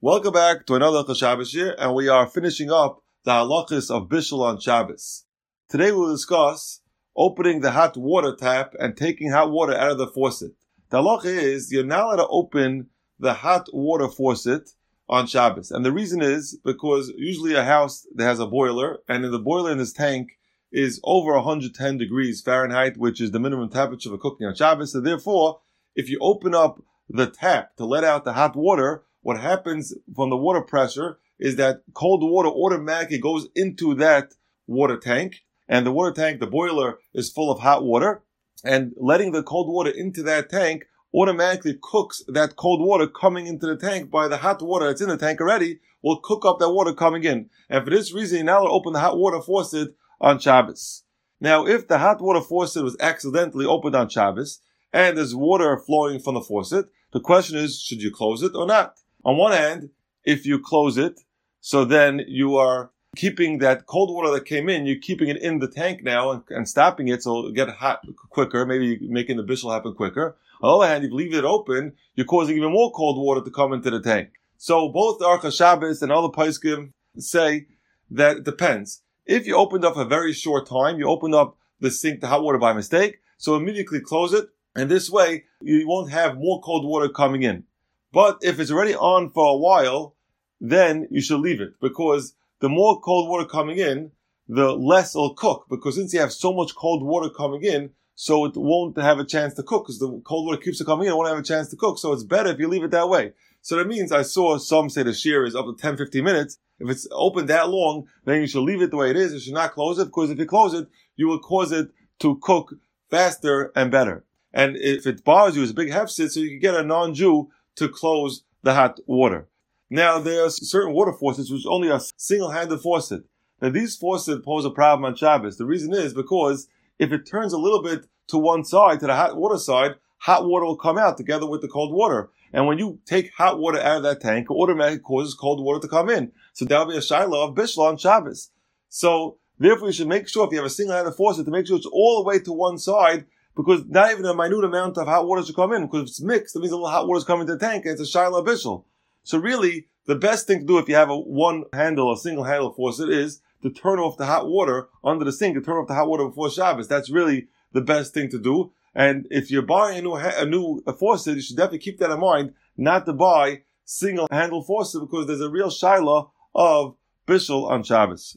Welcome back to another Shabbos year, and we are finishing up the halachas of Bishul on Shabbos. Today we will discuss opening the hot water tap and taking hot water out of the faucet. The halacha is you're not allowed to open the hot water faucet on Shabbos, and the reason is because usually a house that has a boiler, and the boiler in this tank is over 110 degrees Fahrenheit, which is the minimum temperature for cooking on Shabbos. So therefore, if you open up the tap to let out the hot water, what happens from the water pressure is that cold water automatically goes into that water tank, and the water tank, the boiler, is full of hot water, and letting the cold water into that tank automatically cooks that cold water coming into the tank by the hot water that's in the tank already, will cook up that water coming in. And for this reason, you're now open the hot water faucet on Shabbos. Now, if the hot water faucet was accidentally opened on Shabbos, and there's water flowing from the faucet, the question is, should you close it or not? On one hand, if you close it, so then you are keeping that cold water that came in, you're keeping it in the tank now and stopping it so it'll get hot quicker, maybe making the bishul happen quicker. On the other hand, if you leave it open, you're causing even more cold water to come into the tank. So both Aruch Shabbos and other poskim say that it depends. If you opened up a very short time, you opened up the sink to hot water by mistake, so immediately close it, and this way you won't have more cold water coming in. But if it's already on for a while, then you should leave it, because the more cold water coming in, the less it'll cook, because since you have so much cold water coming in, so it won't have a chance to cook, because the cold water keeps it coming in, it won't have a chance to cook, so it's better if you leave it that way. So that means I saw some say the shear is up to 10-15 minutes. If it's open that long, then you should leave it the way it is. You should not close it, because if you close it, you will cause it to cook faster and better. And if it bothers you, it's a big hefsid, so you can get a non-Jew to close the hot water. Now, there are certain water faucets which only are single-handed faucet. Now, these faucets pose a problem on Shabbos. The reason is because if it turns a little bit to one side, to the hot water side, hot water will come out together with the cold water. And when you take hot water out of that tank, it automatically causes cold water to come in. So that'll be a shiloh of bishul on Shabbos. So, therefore, you should make sure, if you have a single-handed faucet, to make sure it's all the way to one side, because not even a minute amount of hot water should come in, because if it's mixed, that means a little hot water is coming to the tank, and it's a shiloh bishul. So really, the best thing to do if you have a single handle faucet, is to turn off the hot water under the sink, to turn off the hot water before Shabbos. That's really the best thing to do. And if you're buying a new faucet, you should definitely keep that in mind, not to buy single handle faucet, because there's a real shiloh of bishul on Shabbos.